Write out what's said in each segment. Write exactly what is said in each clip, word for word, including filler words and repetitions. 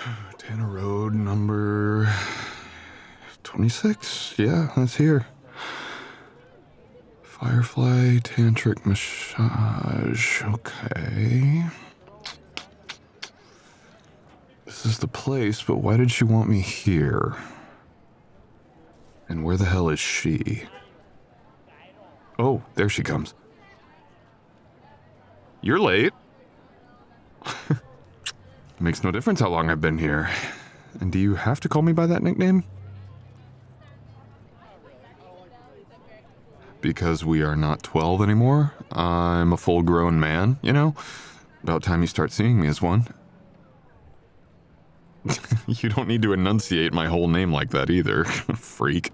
Tanner Road, number twenty-six. Yeah, that's here. Firefly Tantric Massage. Okay. This is the place, but why did she want me here? And where the hell is she? Oh, there she comes. You're late. Makes no difference how long I've been here. And do you have to call me by that nickname? Because we are not twelve anymore. I'm a full-grown man, you know? About time you start seeing me as one. You don't need to enunciate my whole name like that either, freak.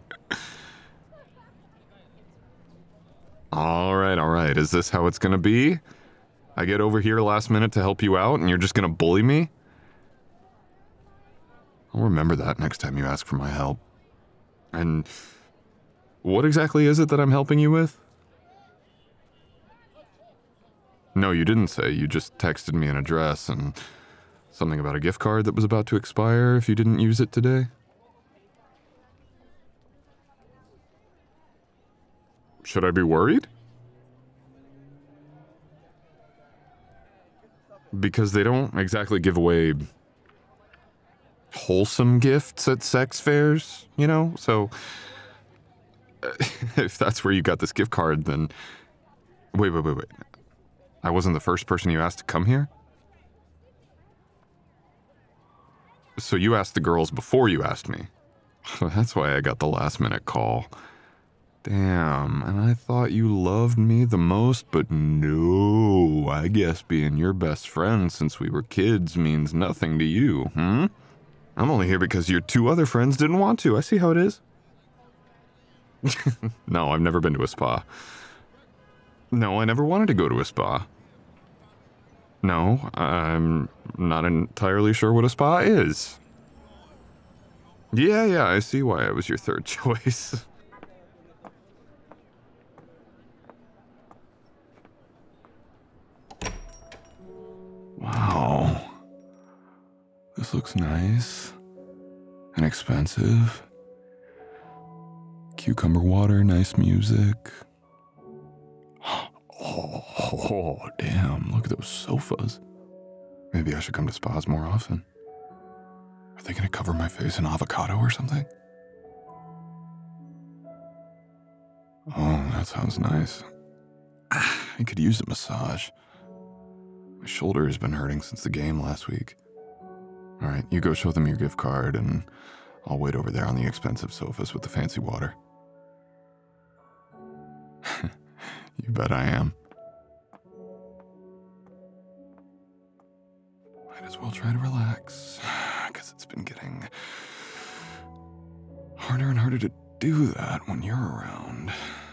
Alright, alright, is this how it's gonna be? I get over here last minute to help you out and you're just gonna bully me? I'll remember that next time you ask for my help. And what exactly is it that I'm helping you with? No, you didn't say. You just texted me an address and something about a gift card that was about to expire if you didn't use it today. Should I be worried? Because they don't exactly give away wholesome gifts at sex fairs, you know? So if that's where you got this gift card, then... Wait, wait, wait, wait. I wasn't the first person you asked to come here? So you asked the girls before you asked me. That's why I got the last minute call. Damn, and I thought you loved me the most, but no, I guess being your best friend since we were kids means nothing to you, hmm? I'm only here because your two other friends didn't want to. I see how it is. No, I've never been to a spa. No, I never wanted to go to a spa. No, I'm not entirely sure what a spa is. Yeah, yeah, I see why I was your third choice. Wow. This looks nice. And expensive. Cucumber water, nice music. Oh, oh, damn, look at those sofas. Maybe I should come to spas more often. Are they gonna cover my face in avocado or something? Oh, that sounds nice. I could use a massage. My shoulder has been hurting since the game last week. All right, you go show them your gift card and I'll wait over there on the expensive sofas with the fancy water. You bet I am. Might as well try to relax, because it's been getting harder and harder to do that when you're around.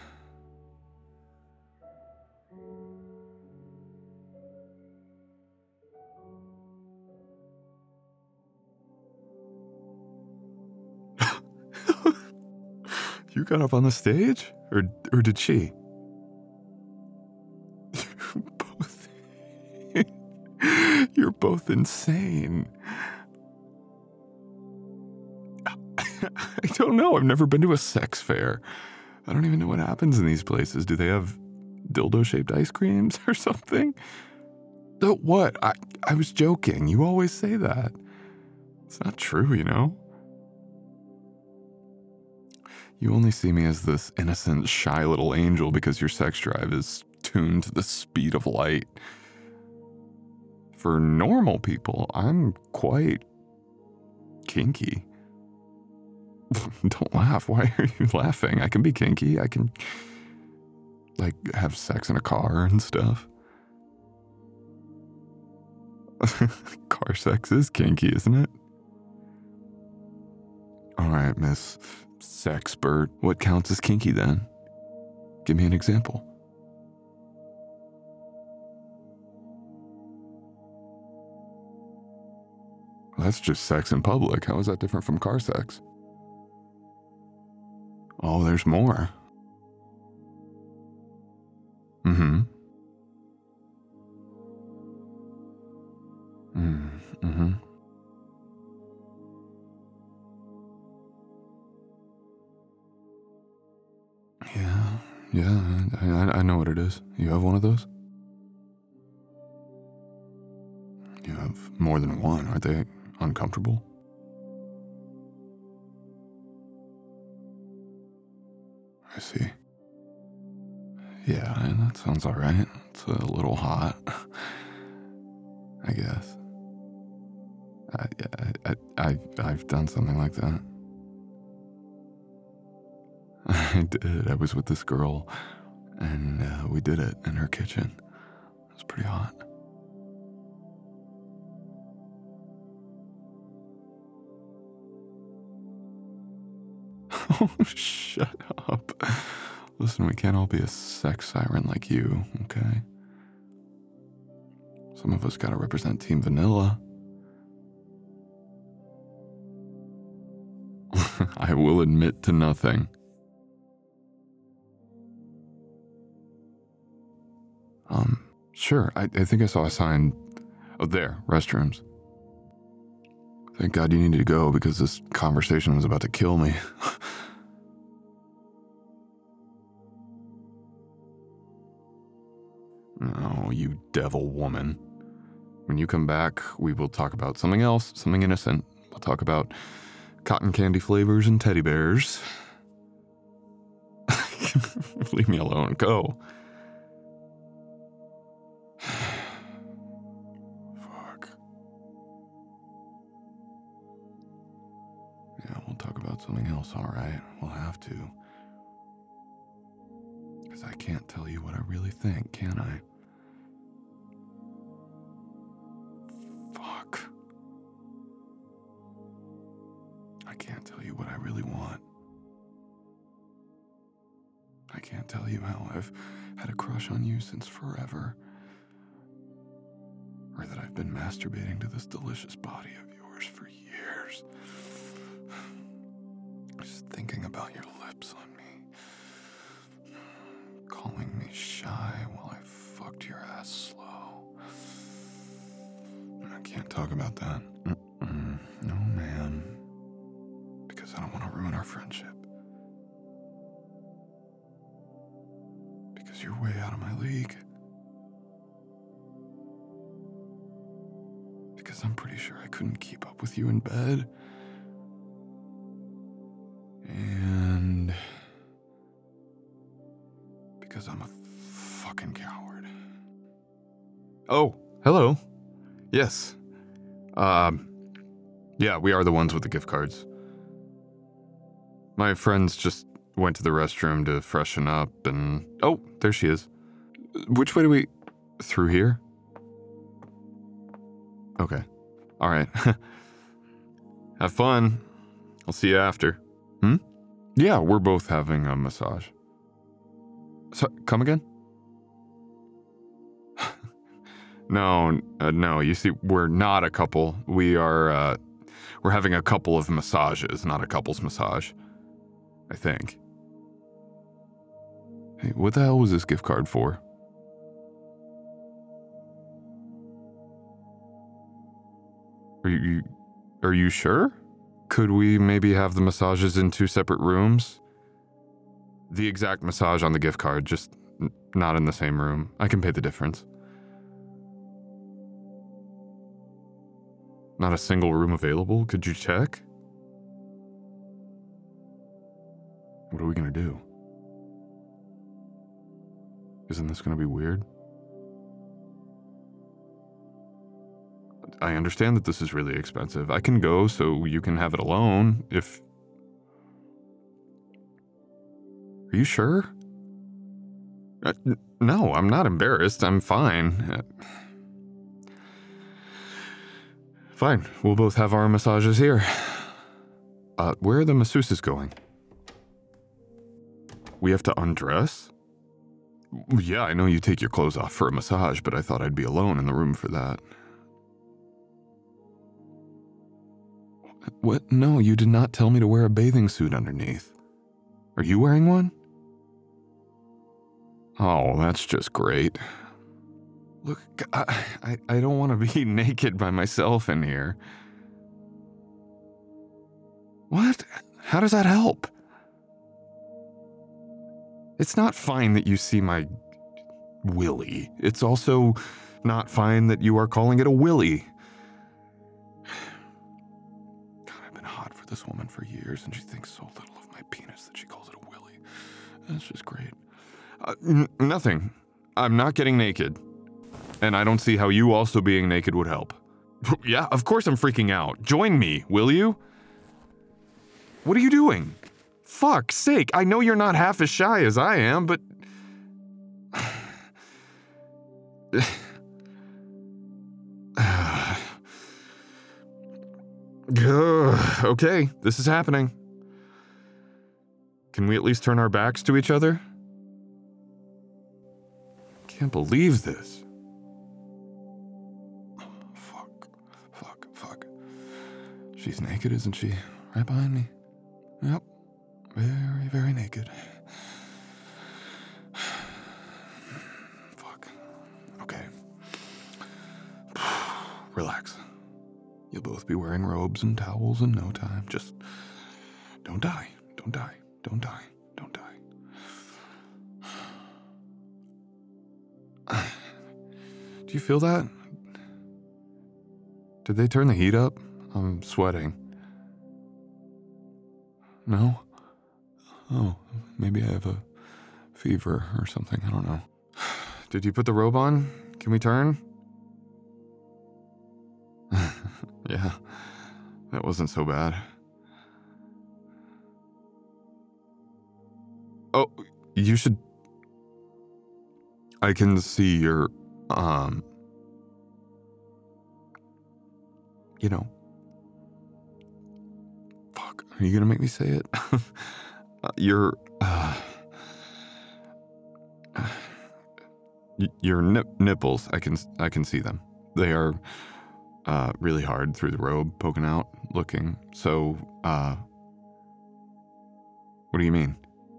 You got up on the stage? Or, or did she? Both. You're both insane. I don't know. I've never been to a sex fair. I don't even know what happens in these places. Do they have dildo-shaped ice creams or something? Oh, what? I, I was joking. You always say that. It's not true, you know? You only see me as this innocent, shy little angel because your sex drive is tuned to the speed of light. For normal people, I'm quite kinky. Don't laugh. Why are you laughing? I can be kinky. I can, like, have sex in a car and stuff. Car sex is kinky, isn't it? All right, Miss Sexpert. What counts as kinky then? Give me an example. Well, that's just sex in public. How is that different from car sex? Oh, there's more. Mm-hmm. Mm, mm-hmm. Yeah, I, I know what it is. You have one of those? You have more than one. Are they uncomfortable? I see. Yeah, that sounds alright. It's a little hot, I guess. I, I, I, I, I've done something like that. I did. I was with this girl, and uh, we did it in her kitchen. It was pretty hot. Oh, shut up. Listen, we can't all be a sex siren like you, okay? Some of us gotta represent Team Vanilla. I will admit to nothing. Um, sure, I, I think I saw a sign. Oh, there, restrooms. Thank God you needed to go because this conversation was about to kill me. Oh, you devil woman. When you come back, we will talk about something else, something innocent. We'll talk about cotton candy flavors and teddy bears. Leave me alone. Go. Fuck. Yeah, we'll talk about something else, alright? We'll have to. Because I can't tell you what I really think, can I? Fuck. I can't tell you what I really want. I can't tell you how I've had a crush on you since forever. Or that I've been masturbating to this delicious body of yours for years. Just thinking about your lips on me. Calling me shy while I fucked your ass slow. I can't talk about that. Mm-mm. No, ma'am. Because I don't want to ruin our friendship. Because you're way out of my league. Because I'm pretty sure I couldn't keep up with you in bed. And because I'm a fucking coward. Oh, hello. Yes. Um, yeah, we are the ones with the gift cards. My friends just went to the restroom to freshen up and... Oh, there she is. Which way do we... Through here? Okay. All right. Have fun. I'll see you after. Hmm? Yeah, we're both having a massage. So, come again? no, uh, no, you see, we're not a couple. We are, uh, we're having a couple of massages, not a couple's massage. I think. Hey, what the hell was this gift card for? Are you, are you sure? Could we maybe have the massages in two separate rooms? The exact massage on the gift card, just n- not in the same room. I can pay the difference. Not a single room available? Could you check? What are we gonna do? Isn't this gonna be weird? I understand that this is really expensive. I can go so you can have it alone, if... Are you sure? Uh, n- no, I'm not embarrassed. I'm fine. Uh, fine, we'll both have our massages here. Uh, where are the masseuses going? We have to undress? Yeah, I know you take your clothes off for a massage, but I thought I'd be alone in the room for that. What? No, you did not tell me to wear a bathing suit underneath. Are you wearing one? Oh, that's just great. Look, I, I, I don't want to be naked by myself in here. What? How does that help? It's not fine that you see my willy. It's also not fine that you are calling it a willy. God, I've been hot for this woman for years, and she thinks so little of my penis that she calls it a willy. That's just great. Uh, n- nothing. I'm not getting naked. And I don't see how you also being naked would help. Yeah, of course I'm freaking out. Join me, will you? What are you doing? Fuck's sake, I know you're not half as shy as I am, but... Okay, this is happening. Can we at least turn our backs to each other? Can't believe this. Fuck, fuck, fuck. She's naked, isn't she? Right behind me. Yep. Very, very naked. Fuck. Okay. Relax. You'll both be wearing robes and towels in no time. Just don't die. Don't die. Don't die. Don't die. Do you feel that? Did they turn the heat up? I'm sweating. No? Oh, maybe I have a fever or something. I don't know. Did you put the robe on? Can we turn? Yeah, that wasn't so bad. Oh, you should... I can see your, um... you know... Fuck, are you gonna make me say it? uh, your, uh... your nip- nipples, I can, I can see them. They are... Uh, really hard through the robe, poking out, looking. So, uh... what do you mean?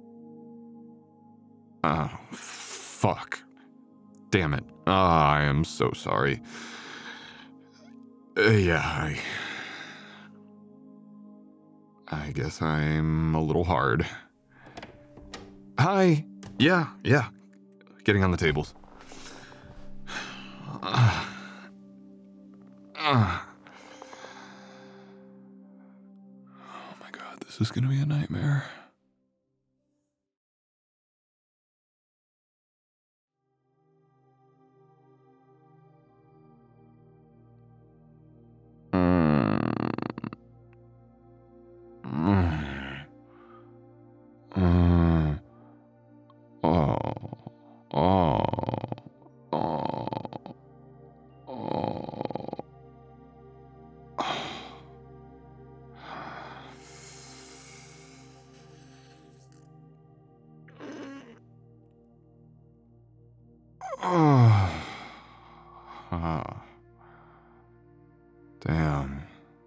Oh, fuck. Damn it. Ah, I am so sorry. Uh, yeah, I... I guess I'm a little hard. Hi. Yeah, yeah. Getting on the tables. Uh, uh. Oh my god, this is gonna be a nightmare. Damn.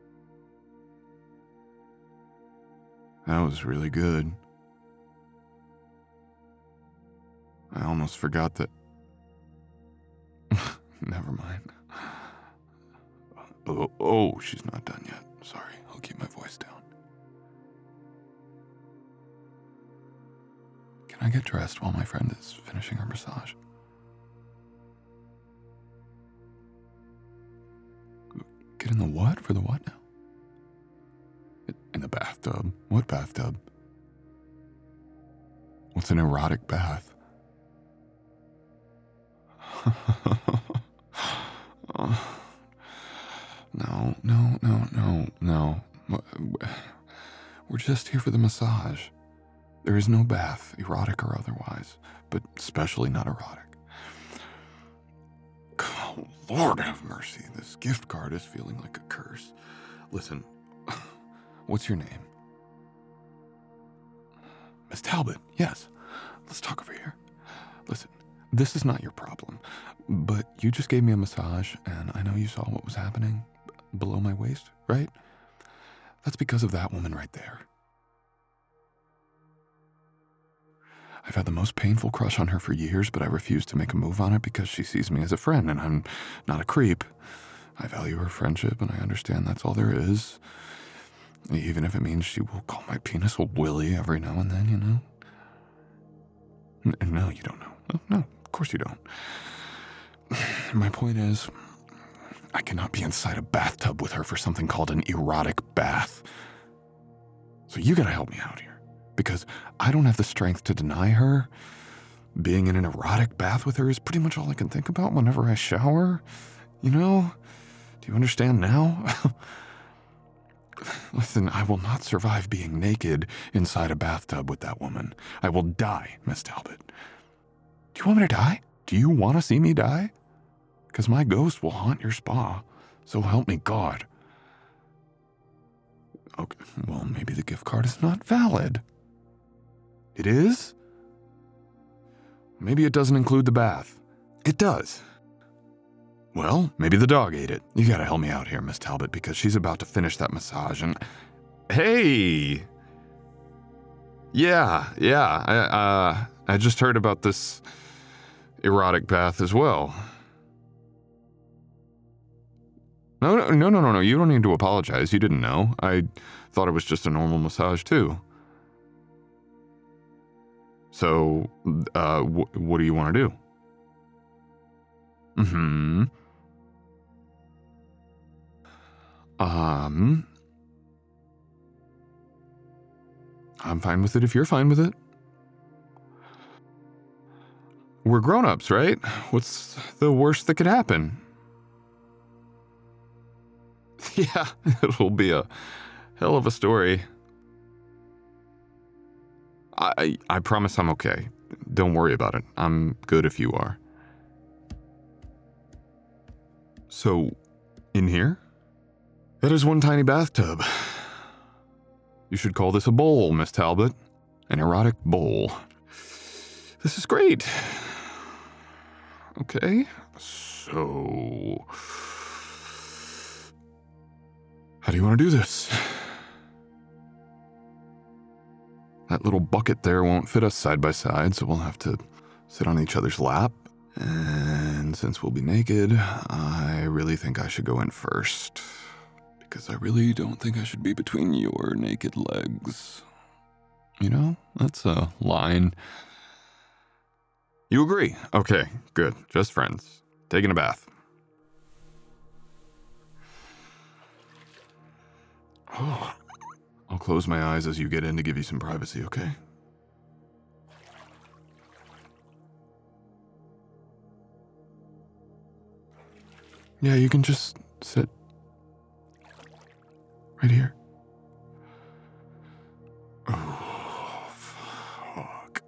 That was really good. I almost forgot that... Never mind. Oh, oh, she's not done yet. Sorry, I'll keep my voice down. Can I get dressed while my friend is finishing her massage? Get in the what? For the what now? In the bathtub. What bathtub? What's an erotic bath? No, no, no, no, no. We're just here for the massage. There is no bath, erotic or otherwise, but especially not erotic. Oh, Lord have mercy. This gift card is feeling like a curse. Listen, what's your name? Miss Talbot, yes. Let's talk over here. Listen, this is not your problem, but you just gave me a massage, and I know you saw what was happening below my waist, right? That's because of that woman right there. I've had the most painful crush on her for years, but I refuse to make a move on it because she sees me as a friend, and I'm not a creep. I value her friendship, and I understand that's all there is. Even if it means she will call my penis a willy every now and then, you know? N- no, you don't know. No, no, of course you don't. My point is, I cannot be inside a bathtub with her for something called an erotic bath. So you gotta help me out here, because I don't have the strength to deny her. Being in an erotic bath with her is pretty much all I can think about whenever I shower. You know? Do you understand now? Listen, I will not survive being naked inside a bathtub with that woman. I will die, Miss Talbot. Do you want me to die? Do you want to see me die? Because my ghost will haunt your spa, so help me God. Okay, well, maybe the gift card is not valid. It is? Maybe it doesn't include the bath. It does. Well, maybe the dog ate it. You gotta help me out here, Miss Talbot, because she's about to finish that massage and... Hey! Yeah, yeah, I, uh, I just heard about this erotic bath as well. No, no, no, no, no, no, you don't need to apologize. You didn't know. I thought it was just a normal massage, too. So, uh, wh- what do you want to do? Mm-hmm. Um... I'm fine with it if you're fine with it. We're grown-ups, right? What's the worst that could happen? Yeah, it'll be a hell of a story. I I promise I'm okay. Don't worry about it. I'm good if you are. So, in here? That is one tiny bathtub. You should call this a bowl, Miss Talbot. An erotic bowl. This is great. Okay, so... how do you want to do this? That little bucket there won't fit us side by side, so we'll have to sit on each other's lap. And since we'll be naked, I really think I should go in first. Because I really don't think I should be between your naked legs. You know, that's a line. You agree? Okay, good. Just friends. Taking a bath. Oh, I'll close my eyes as you get in to give you some privacy, okay? Yeah, you can just sit right here. Oh, fuck.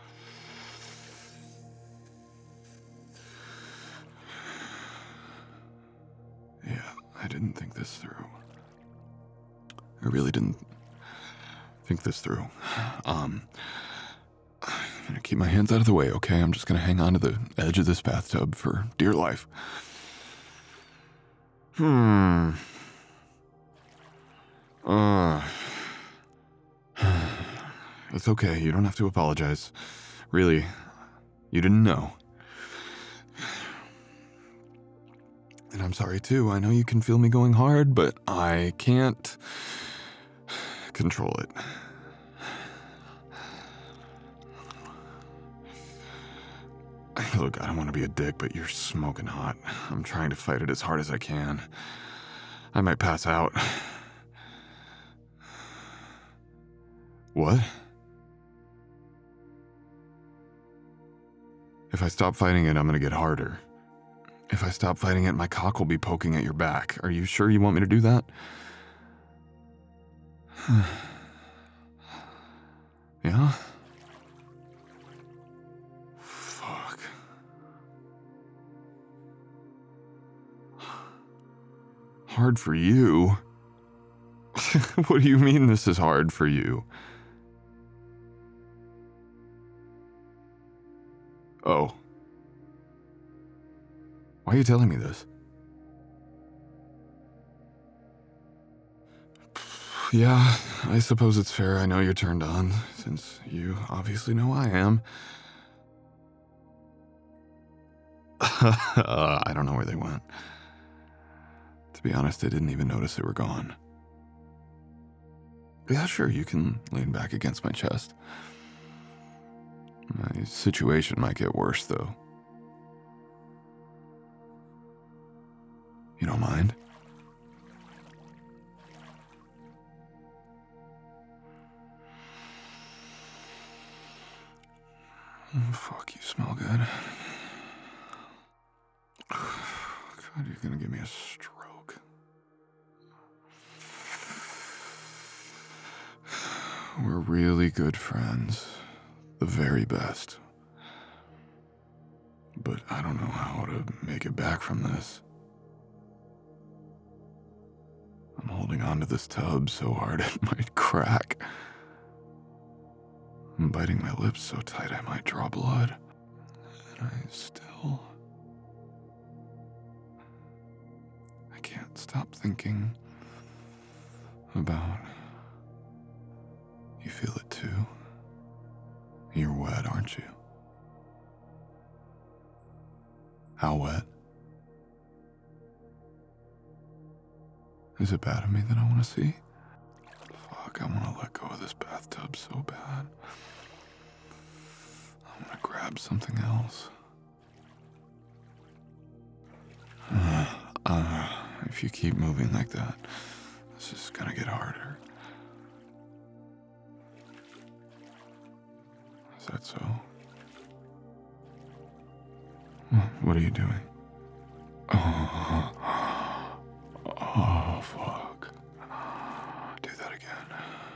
Yeah, I didn't think this through. I really didn't think this through. Um, I'm gonna keep my hands out of the way, okay? I'm just gonna hang on to the edge of this bathtub for dear life. Hmm. Uh. It's okay. You don't have to apologize. Really, you didn't know. And I'm sorry too. I know you can feel me going hard, but I can't control it. Look, I don't want to be a dick, but you're smoking hot. I'm trying to fight it as hard as I can. I might pass out. What? If I stop fighting it, I'm gonna get harder. If I stop fighting it, my cock will be poking at your back. Are you sure you want me to do that? Yeah? Fuck. Hard for you? What do you mean this is hard for you? Oh. Why are you telling me this? Yeah, I suppose it's fair. I know you're turned on, since you obviously know I am. uh, I don't know where they went. To be honest, I didn't even notice they were gone. Yeah, sure, you can lean back against my chest. My situation might get worse, though. You don't mind? Oh, fuck, you smell good. God, you're gonna give me a stroke. We're really good friends. The very best. But I don't know how to make it back from this. I'm holding onto this tub so hard it might crack. I'm biting my lips so tight I might draw blood. And I still... I can't stop thinking about... You feel it too? You're wet, aren't you? How wet? Is it bad of me that I want to see? Fuck, I want to let go of this bathtub so bad. I want to grab something else. Uh, uh, if you keep moving like that, this is gonna get harder. Is that so? What are you doing? Oh, oh fuck. Do that again.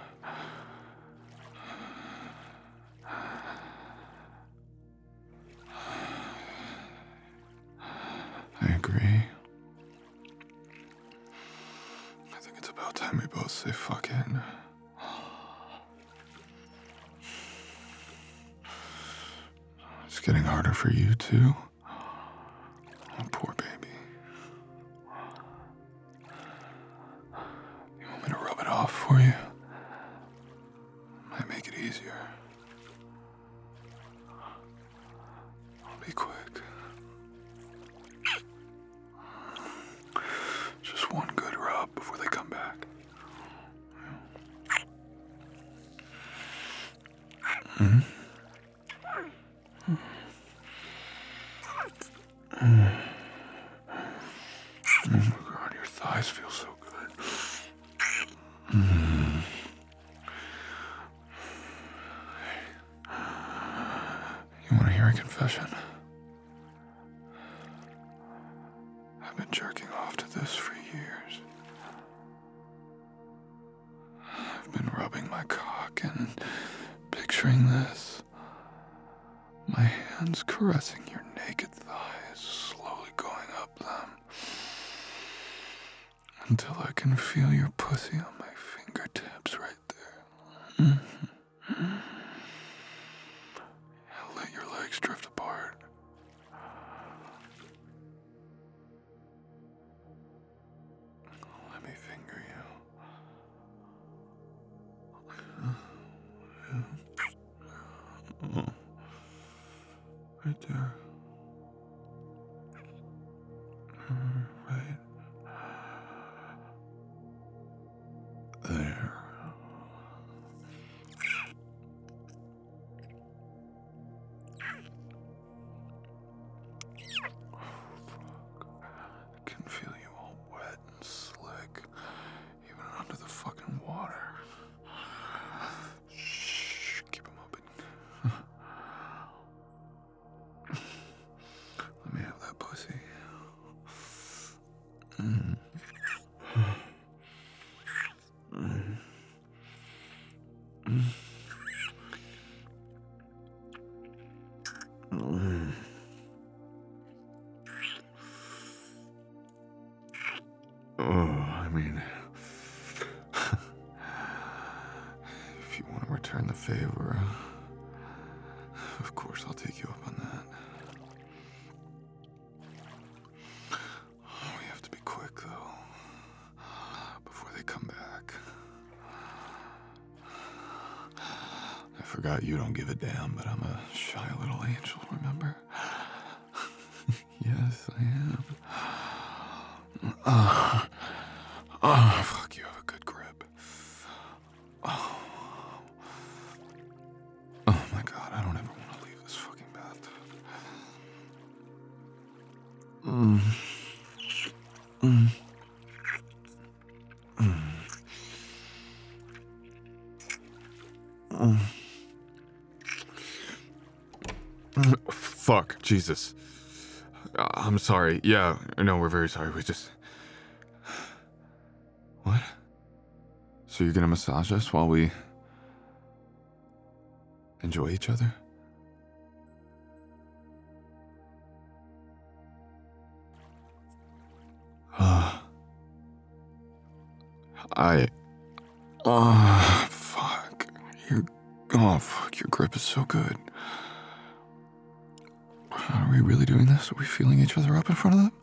I agree. I think it's about time we both say fuck it. It's getting harder for you too. Oh, poor baby. You want me to rub it off for you? Might make it easier. I'll be quick. Just one good rub before they come back. Mm-hmm. Mm. Oh my God, your thighs feel so good. Mm. You want to hear a confession? I've been jerking off to this for years. I've been rubbing my cock and picturing this. My hands caressing your naked thighs, slowly going up them, until I can feel your pussy on my fingertips right there. Mm-hmm. Let your legs drift apart. Let me finger you. Oh. Right there. Uh, right there. Oh, fuck. I can feel you all wet and slick, even under the fucking water. Shh, keep them open. Let me have that pussy. Mm. Mm. Mm. Mm. Oh, I mean, if you want to return the favor, of course I'll take you up on that. We have to be quick, though, before they come back. I forgot you don't give a damn, but I'm a shy little angel, remember? Yes, I am. Oh, oh, fuck, you have a good grip. Oh, oh my God, I don't ever want to Mm. Mm. Mm. Mm. Mm. Fuck, Jesus. Uh, I'm sorry. Yeah, no, we're very sorry. We just... What? So you're gonna massage us while we enjoy each other? Uh, I... Oh, fuck. Your... Oh, fuck, your grip is so good. Are we really doing this? Are we feeling each other up in front of them?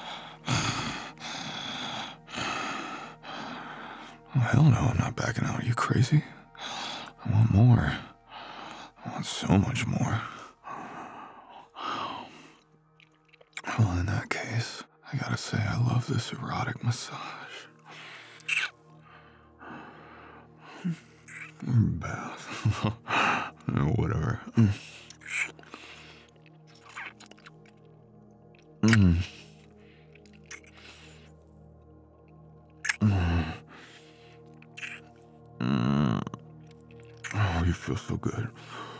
Oh, hell no, I'm not backing out. Are you crazy? I want more. I want so much more. Well, in that case, I gotta say I love this erotic massage. Bath. Whatever. Mm. Mm. Mm. Mm. Oh, you feel so good.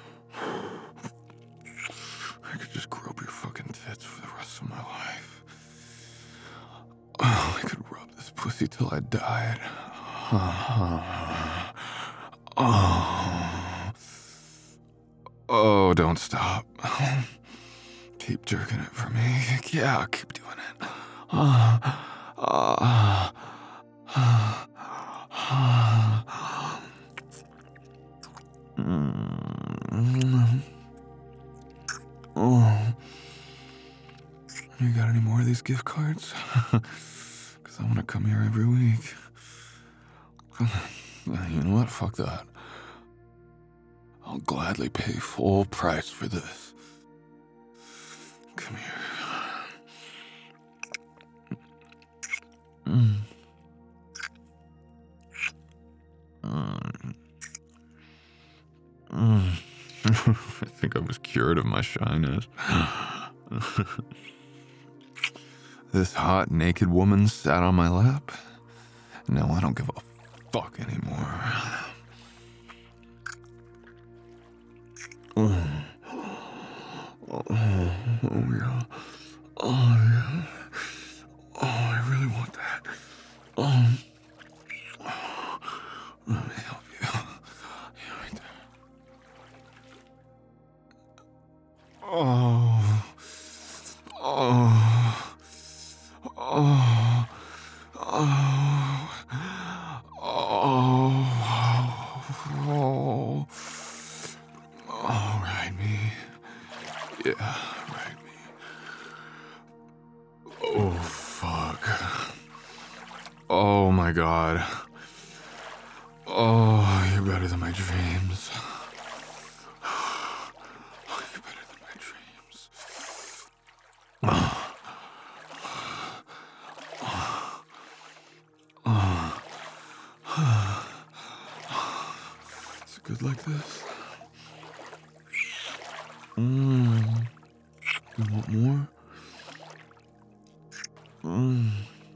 I could just grope your fucking tits for the rest of my life. Oh, I could rub this pussy till I died. Oh. Oh, don't stop. Keep jerking it for me. Yeah, keep doing it. Uh, uh, uh, uh, mm, oh. You got any more of these gift cards? Because I want to come here every week. You know what? Fuck that. I'll gladly pay full price for this. Come here. Mm. Mm. Mm. I think I was cured of my shyness. This hot, naked woman sat on my lap. No, I don't give a fuck anymore. Oh, oh, oh yeah. Oh, yeah. Oh, I really want that. Oh. Let me help you. Yeah, right there. Oh. Oh. Oh. Oh. Oh. Oh, ride me. Yeah, ride me. Oh, fuck. Oh, my God. Oh, you're better than my dreams. Oh, you're better than my dreams. Oh. Oh. Is it good like this? Mmm. You want more? Mmm.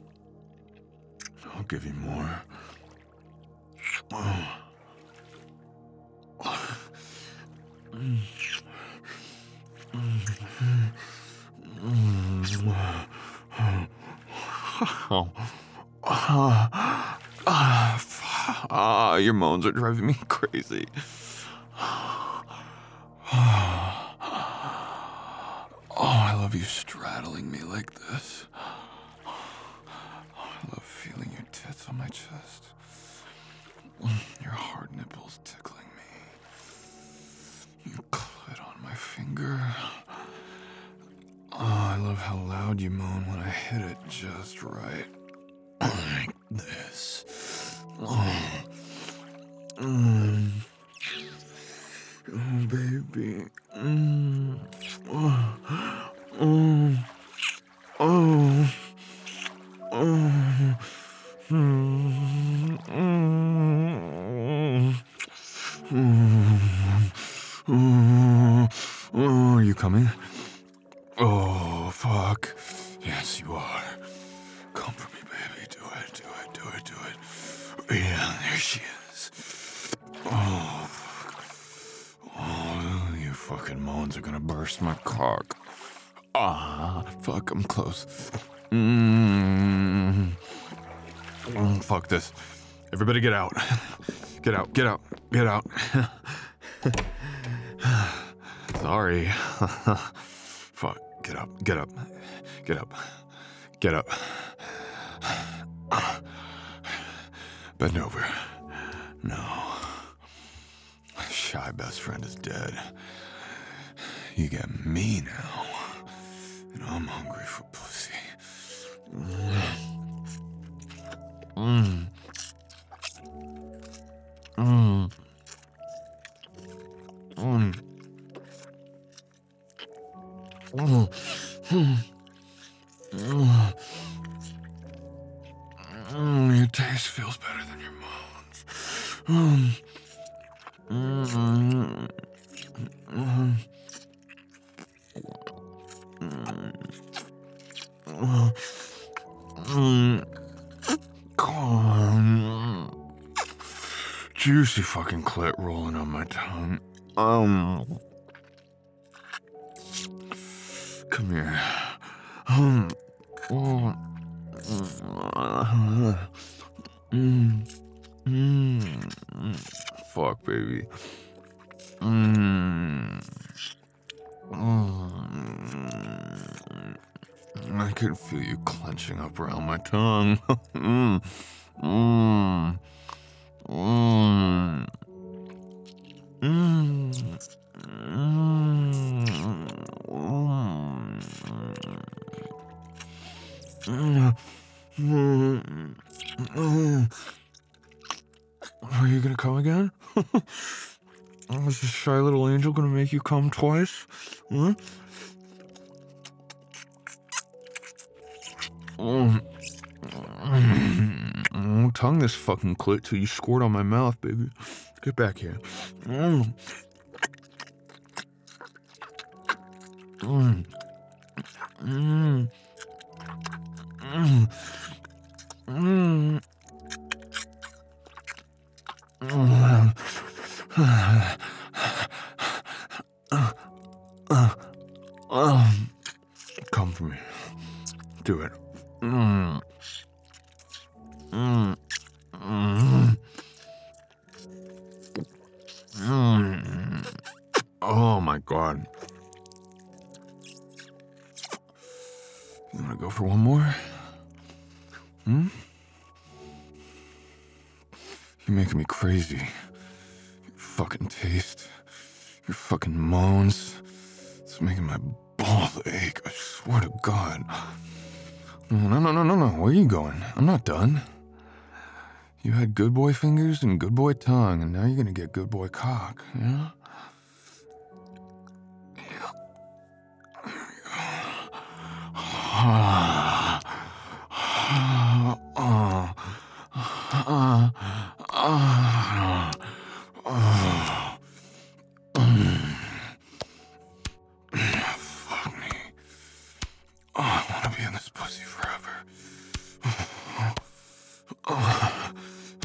I'll give you more. Oh. Mm. Mm. Mm. Oh. Ah, ah, ah, your moans are driving me crazy. Oh, I love you straddling me like this. Oh, I love feeling your tits on my chest. Your hard nipples tickling me. You clit on my finger. Oh, I love how loud you moan when I hit it just right. Like this. Oh. Mm. Oh, baby. Mm. Oh. Oh. Oh. Oh. Mm. Mm. Mm. Oh. Oh. Are you coming? Oh, fuck. Yeah, Yeah, there she is. Oh, fuck. Oh, you fucking moans are gonna burst my cock. Ah, fuck, I'm close. Mm. Mm, fuck this. Everybody get out. Get out, get out, get out. Sorry. Fuck, get up, get up, get up, get up. Bend over. No. Shy best friend is dead. You get me now. And I'm hungry for pussy. Mm. Mm. Mm. Mm. Mm. Mm. Mm. Mm. Your taste feels better than your moans. Mm. Mm. Mm. Mm. Mm. Mm. Juicy fucking clit rolling on my tongue. Um. Come here. Um. Oh. Mm. Mm. Fuck, baby. Mm. Mm. I can feel you clenching up around my tongue. mm. Mm. Mm. Mm. Mm. Mm. Mm. Are you gonna come again? Is this shy little angel gonna make you come twice? Huh? Mm. Mm. Tongue this fucking clit till you squirt on my mouth, baby. Get back here. Mm. Mm. Mm. Mm. Mm. Mm. Uh, uh, uh. Come for me. Do it. Mm. Mm. Mm. Mm. Oh my god. You wanna go for one more? Hmm? You're making me crazy. Your fucking taste. Your fucking moans. It's making my balls ache. I swear to God. No, no, no, no, no. Where are you going? I'm not done. You had good boy fingers and good boy tongue, and now you're gonna get good boy cock, yeah? Yeah. There you go. Ah. Ah. Ah. Ah. Ah. Ah. Fuck me. Oh, I wanna be in this pussy forever. Oh,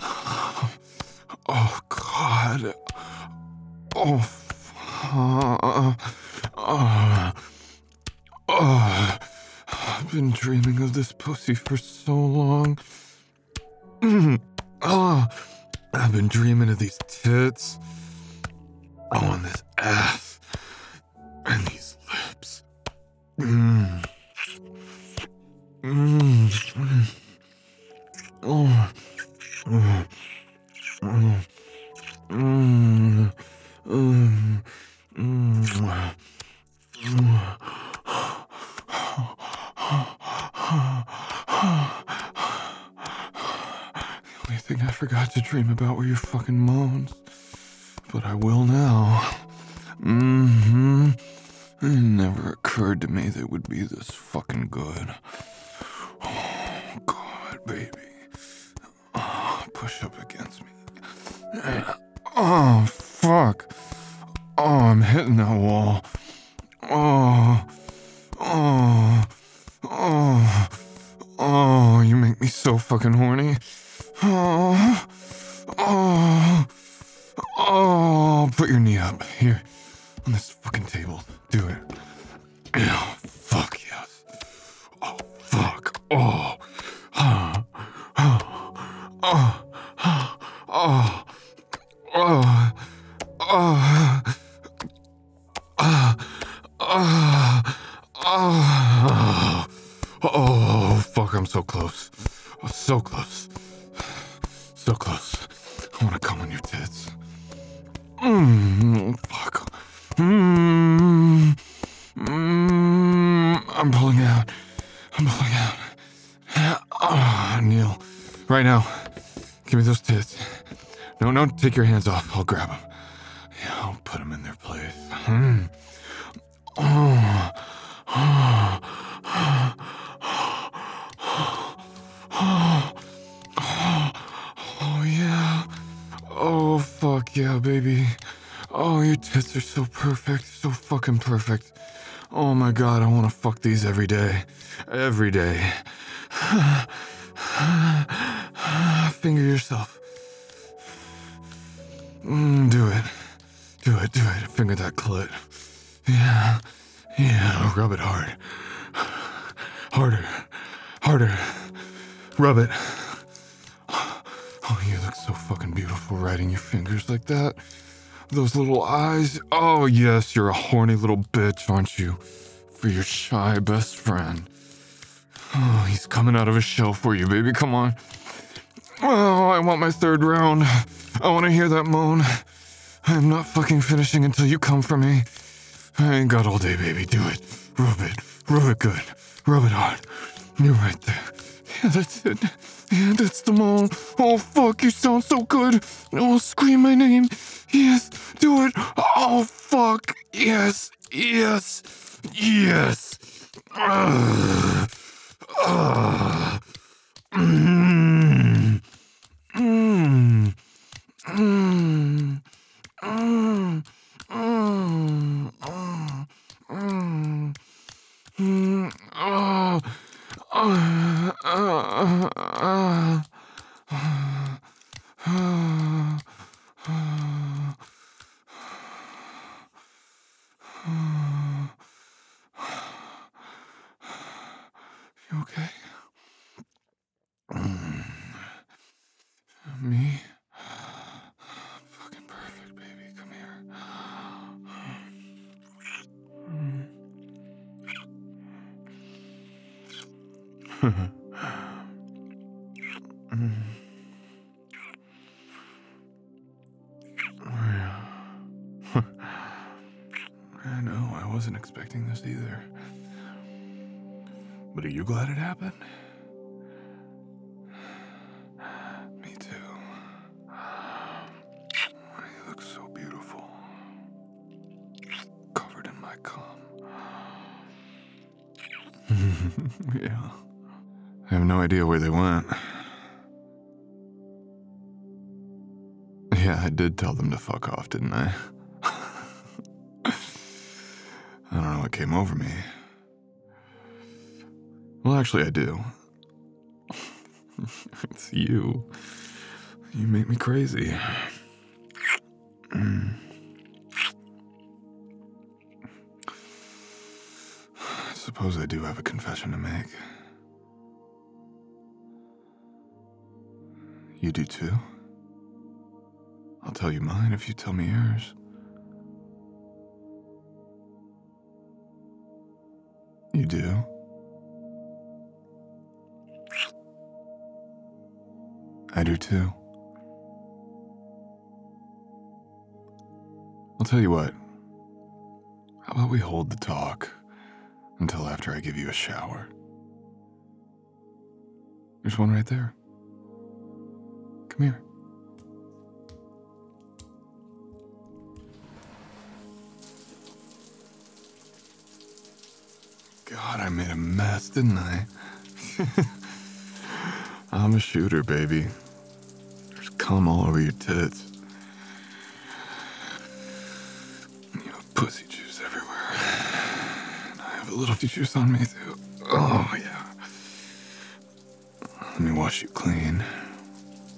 oh God. Oh, uh, uh, uh, I've been dreaming of this pussy for so long. Oh, I've been dreaming of these tits. Oh, and this ass. And these lips. Mm. Mm. Mm. Oh. Mm. Mm. Mm. Mm. Mm. The only thing I forgot to dream about were your fucking moans. But I will now. Mm-hmm. It never occurred to me they would be this fucking good. Oh, God, baby. Oh, push up against me. Oh, fuck. Oh, I'm hitting that wall. Oh, oh, oh, oh, you make me so fucking horny. Oh, oh, oh, put your knee up. Here, on this fucking table. Do it. Oh, fuck yes. Oh, fuck. Oh. Oh. Oh. Oh. Oh. Oh. Oh. Oh. Oh. Oh, fuck, I'm so close. Oh, so close. So close. I want to come on your tits. Mmm, fuck. Mmm. Mmm. I'm pulling out. I'm pulling out. Oh, Neil. Right now. Give me those tits. No, no, take your hands off. I'll grab them. Yeah, I'll put them in their place. Mm. Oh. Oh. Oh. Oh. Oh, yeah. Oh, fuck yeah, baby. Oh, your tits are so perfect. So fucking perfect. Oh my god, I want to fuck these every day. Every day. Finger yourself. Mm, do it. Do it, do it. Finger that clit. Yeah. Yeah, rub it hard. Harder. Harder. Rub it. Oh, you look so fucking beautiful riding your fingers like that. Those little eyes. Oh, yes, you're a horny little bitch, aren't you? For your shy best friend. Oh, he's coming out of his shell for you, baby. Come on. Oh, I want my third round. I want to hear that moan. I'm not fucking finishing until you come for me. I ain't got all day, baby. Do it. Rub it. Rub it good. Rub it hard. You're right there. Yeah, that's it. Yeah, that's the moan. Oh, fuck, you sound so good. Oh, scream my name. Yes, do it. Oh, fuck. Yes, yes, yes. Ugh. Ugh. Mm. Mm. Mm. Mm. Mm. Mm. Mm. Mm. Oh. Uh, uh, uh, uh, uh, You okay? Mm. Me? Fucking perfect, baby. Come here. Mm. Mm. I know, I wasn't expecting this either. But are you glad it happened? Me too. You look so beautiful. Covered in my cum. Yeah. I have no idea where they went. Yeah, I did tell them to fuck off, didn't I? I don't know what came over me. Well, actually, I do. It's you. You make me crazy. Mm. I suppose I do have a confession to make. You do too? I'll tell you mine if you tell me yours. You do? I do too. I'll tell you what. How about we hold the talk until after I give you a shower? There's one right there. Come here. God, I made a mess, didn't I? I'm a shooter, baby. There's cum all over your tits. You have pussy juice everywhere. And I have a little juice on me, too. Oh, yeah. Let me wash you clean.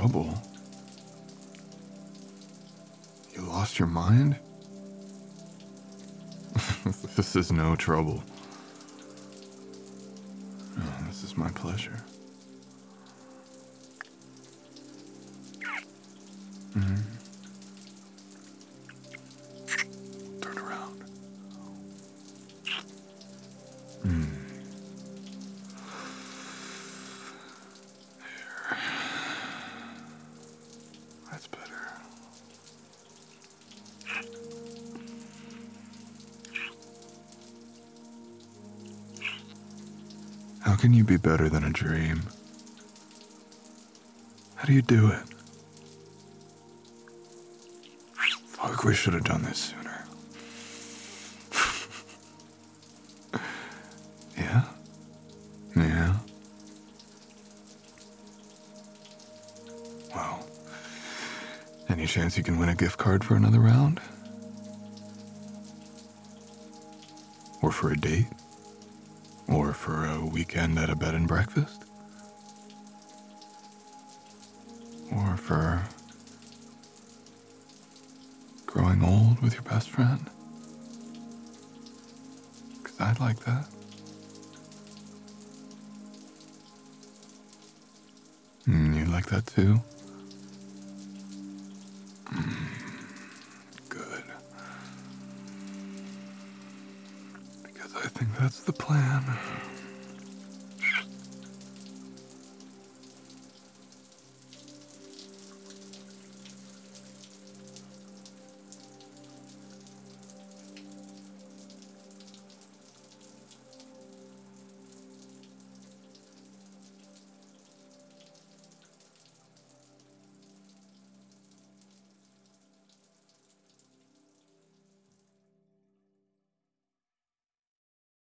trouble? You lost your mind? This is no trouble. Oh, this is my pleasure. Mm-hmm. Turn around. Mm. There. That's better. How can you be better than a dream? How do you do it? Fuck, we should have done this sooner. Yeah? Yeah? Well, any chance you can win a gift card for another round? Or for a date? Or for a weekend at a bed and breakfast? Or for growing old with your best friend? 'Cause I'd like that. Mm, you'd like that too? Mm, good. Because I think that's the plan.